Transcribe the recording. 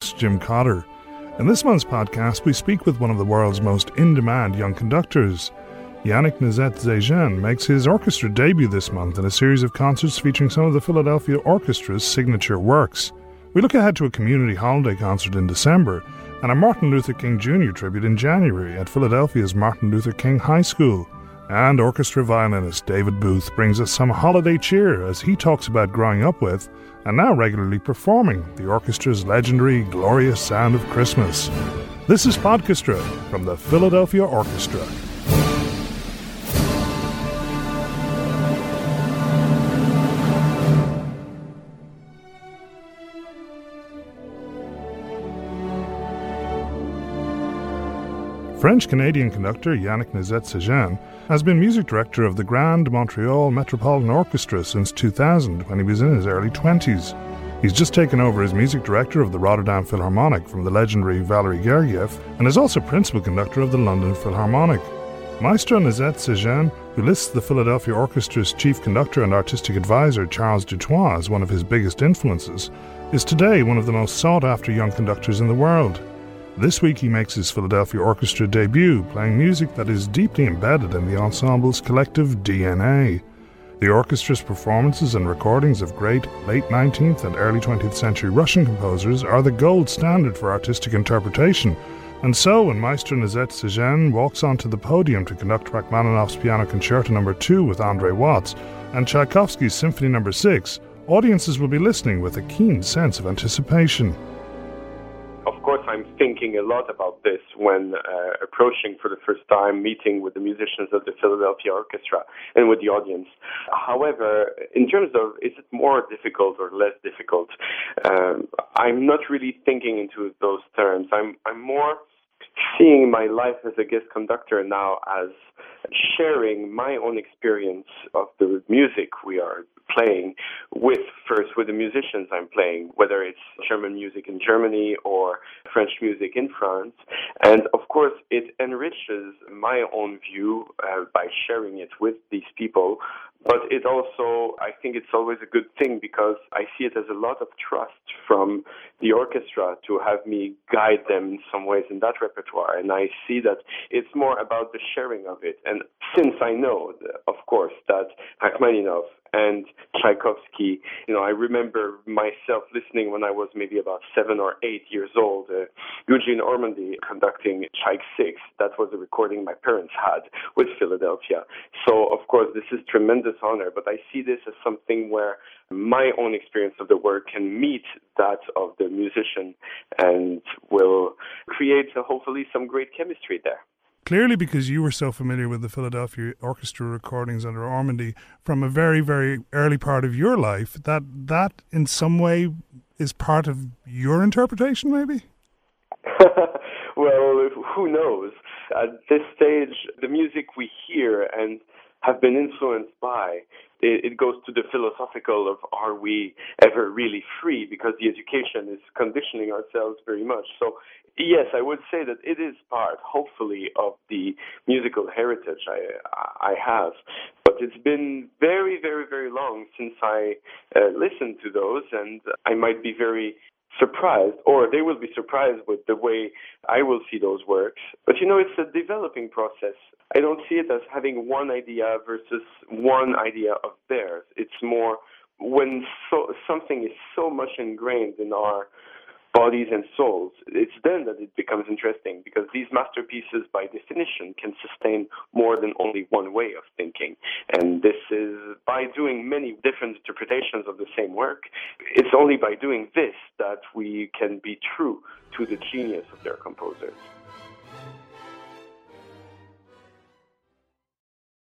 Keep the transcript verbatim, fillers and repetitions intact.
host, Jim Cotter. In this month's podcast, we speak with one of the world's most in-demand young conductors. Yannick Nézet-Séjean makes his orchestra debut this month in a series of concerts featuring some of the Philadelphia Orchestra's signature works. We look ahead to a community holiday concert in December and a Martin Luther King Junior tribute in January at Philadelphia's Martin Luther King High School. And orchestra violinist David Booth brings us some holiday cheer as he talks about growing up with and now regularly performing the orchestra's legendary Glorious Sound of Christmas. This is Podcastra from the Philadelphia Orchestra. French-Canadian conductor Yannick Nézet-Séjean has been music director of the Grand Montreal Metropolitan Orchestra since two thousand, when he was in his early twenties. He's just taken over as music director of the Rotterdam Philharmonic from the legendary Valery Gergiev and is also principal conductor of the London Philharmonic. Maestro Nézet-Séjean, who lists the Philadelphia Orchestra's chief conductor and artistic advisor Charles Dutoit as one of his biggest influences, is today one of the most sought-after young conductors in the world. This week he makes his Philadelphia Orchestra debut, playing music that is deeply embedded in the ensemble's collective D N A. The orchestra's performances and recordings of great late nineteenth and early twentieth century Russian composers are the gold standard for artistic interpretation, and so when Maestro Nézet-Séjean walks onto the podium to conduct Rachmaninoff's Piano Concerto number two with André Watts and Tchaikovsky's Symphony number six, audiences will be listening with a keen sense of anticipation. Of course, I'm thinking a lot about this when uh, approaching for the first time, meeting with the musicians of the Philadelphia Orchestra and with the audience. However, in terms of is it more difficult or less difficult, um, I'm not really thinking into those terms. I'm, I'm more seeing my life as a guest conductor now as sharing my own experience of the music we are playing with, first with the musicians I'm playing, whether it's German music in Germany or French music in France. And of course, it enriches my own view uh, by sharing it with these people. But it also, I think it's always a good thing because I see it as a lot of trust from the orchestra to have me guide them in some ways in that repertoire. And I see that it's more about the sharing of it. And since I know, of course, that Rachmaninoff and Tchaikovsky, you know, I remember myself listening when I was maybe about seven or eight years old, uh, Eugene Ormandy conducting Tchaik six. That was a recording my parents had with Philadelphia. So, of course, this is tremendous honor, but I see this as something where my own experience of the work can meet that of the musician and will create, uh, hopefully, some great chemistry there. Clearly, because you were so familiar with the Philadelphia Orchestra recordings under Ormandy from a very, very early part of your life, that that in some way is part of your interpretation, maybe? Well, who knows? At this stage, the music we hear and have been influenced by, it, it goes to the philosophical of are we ever really free, because the education is conditioning ourselves very much. So yes, I would say that it is part, hopefully, of the musical heritage I I have. But it's been very, very, very long since I uh, listened to those, and I might be very surprised, or they will be surprised with the way I will see those works. But you know, it's a developing process. I don't see it as having one idea versus one idea of theirs. It's more when so, something is so much ingrained in our bodies and souls, it's then that it becomes interesting, because these masterpieces, by definition, can sustain more than only one way of thinking. And this is by doing many different interpretations of the same work. It's only by doing this that we can be true to the genius of their composers.